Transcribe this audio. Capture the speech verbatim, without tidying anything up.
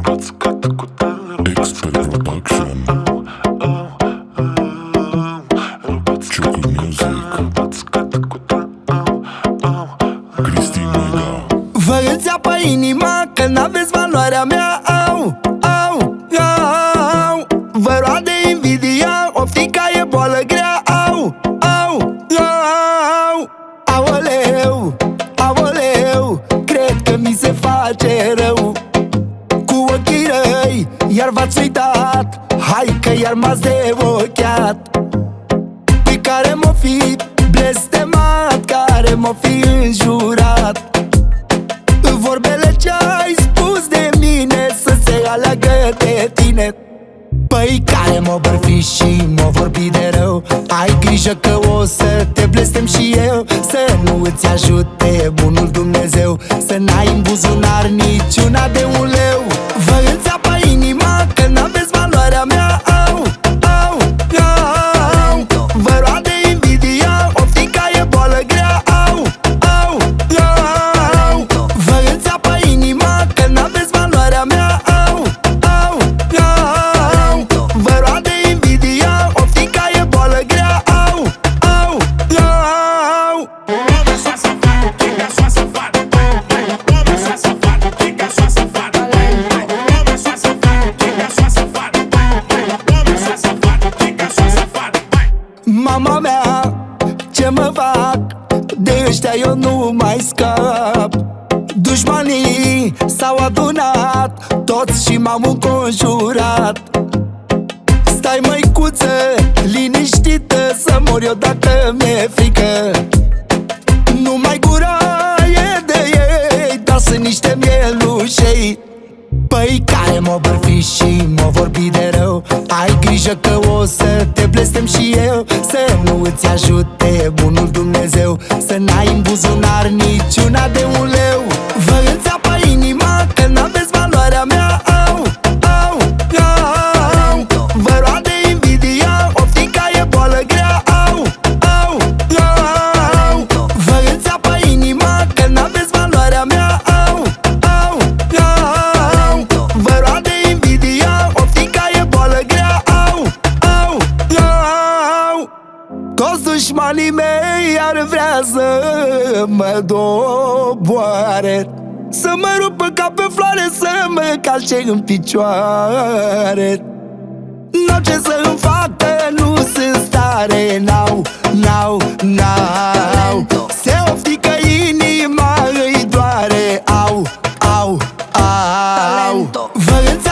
Expert Production, Ciucu Music, Cristi Mega. Vă înțeapă inima că n-aveți valoarea mea. Au, au, au. Vă roade invidia, optica e boală grea. Au, au, au. Aoleu, aoleu, cred că mi se face rău cu ochii răi, iar v-ați uitat. Hai că iar m-ați deocheat. Pe care m-o fi blestemat, care m-o fi înjurat. Vorbele ce-ai spus de mine să se aleagă de tine. Păi care m-o bărfi și m-o vorbi de rău. Ai grijă că o să te blestem și eu, să nu îți ajute bunul Dumnezeu, să n-ai în buzunar niciuna de un leu. Vă înțeapă inima că n-aveți valoarea mea. Au, au, au. Vă roade invidia, optica e boală grea. Au, au, au. Vă înțeapă inima că n-aveți valoarea mea. Au, au, au. Vă roade invidia, optica e boală grea. Au, au, au. Toma sua safada, fica sua safada. Toma sua safada, fica sua safada. Toma sua safada, fica sua safada. Toma sua safada, fica sua safada. Mama mea, ce mă fac? De ăștia eu nu mai scap. Dușmanii s-au adunat, toți și m-au înconjurat. Stai măicuță, liniștită, să mor eu dacă mi-e frică. Numai gura e de ei, dar sunt niște mielușei. Păi care m-o bărfi și m-o vorbi de rău. Ai grijă că o să te blestem și eu, să nu îți ajute bunul Dumnezeu, să n-ai în buzunar niciuna de un leu. Vă înțeapă inima că n-aveți valoarea mea. Au, au, au. Vă roade invidia, optica e boală grea. Au, au, au. Vă înțeapă inima că n-aveți valoarea mea. Au, au, au. Vă roade invidia, optica e boală grea. Au, au, au. Toți dușmanii mei ar vrea să mă doboare, să mă rupă ca pe floare, să mă calce în picioare. N-au ce să-mi facă, nu sunt stare. N-au, n-au, n-au. Se oftică inima, îi doare. Au, au, au. Vă